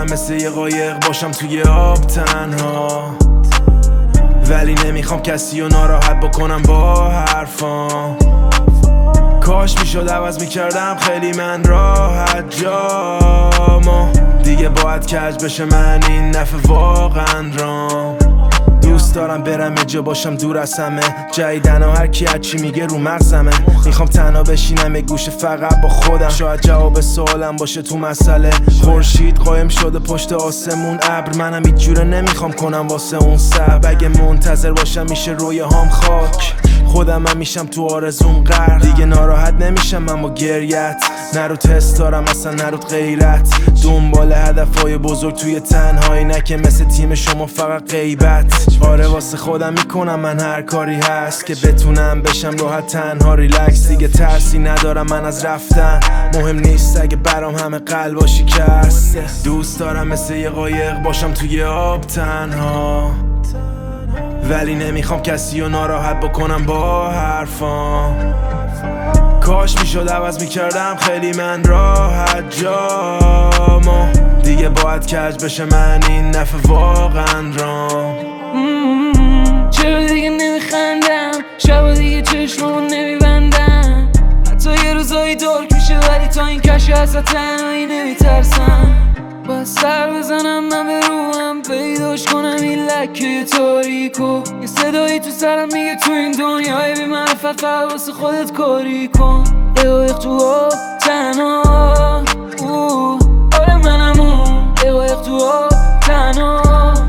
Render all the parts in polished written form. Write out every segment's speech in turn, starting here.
دارم مثل یه قایق باشم توی آب تنها، ولی نمیخوام کسی رو ناراحت بکنم با حرفام. کاش میشد عوض میکردم خیلی من راحت جامو، دیگه باید کج بشه من این نفع واقعا رام. دوست دارم برم یه جا باشم دور از همه، جدیدن و هر کی چی میگه رو مغزمه. میخوام تنها بشینم یه گوشه فقط با خودم، شاید جواب سوالم باشه تو مسئله. خورشید قایم شده پشت آسمون ابر، منم هیچ جوره نمیخوام کنم واسه اون سب. اگه منتظر باشم میشه رویاهام خاک، خودم هم میشم تو آرزوم غرق. دیگه ناراحت نمیشم من با گریت، نرو تست دارم اصلا نرو غیرت. دنبال هدفهای بزرگ توی تنهایی، نه که مثل تیم شما فقط غیبت. آره واسه خودم میکنم من هر کاری هست که بتونم بشم راحت تنها ریلکس. دیگه ترسی ندارم من از رفتن، مهم نیست اگه برام همه قلبا شکسته. دوست دارم مثل یه قایق باشم توی آب تنها، ولی نمیخوام کسی رو ناراحت بکنم با حرفام. کاش میشد عوض میکردم خیلی من راحت جامو، دیگه باید کج بشه من این نفع واقعا رام. چرا دیگه نمیخندم، شب دیگه چشممو نمیبندم. حتی یه روزایی دارک میشه ولی تا این کشی از تنهایی نمیترسم. باید سر بزنم من به روحم، پیداش کنم این لکه تاریکو. یه صدایی تو سرم میگه تو این دنیای بی معرفت فقط واسه خودت کاری کن. یه قایق تو آب تنها، آره منم اون یه قایق تو آب تنها.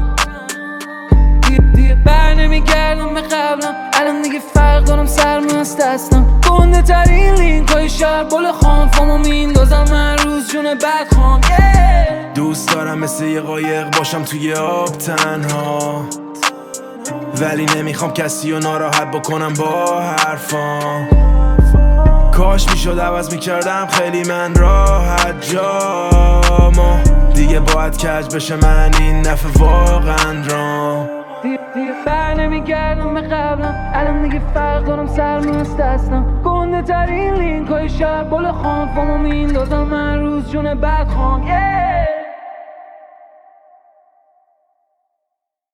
دیگه بر نمیگردم به قبلم، الان دیگه فرق دارم سرمست هستم. گنده ترین لینک های شهر بال خان فامو میندازم من روز جون بد خان. دوست دارم مثل یه قایق باشم توی آب تنها، ولی نمیخوام کسی رو ناراحت بکنم با حرفام. کاش میشد عوض میکردم خیلی من راحت جامو، دیگه باید کج بشه من این نفع واقعا رام. دیگه بر نمیگردم به قبلم، الان دیگه فرق دارم سرمست هستم. گنده ترین لینک های شهر بال خان فامو میندازم من روز جون بد خان.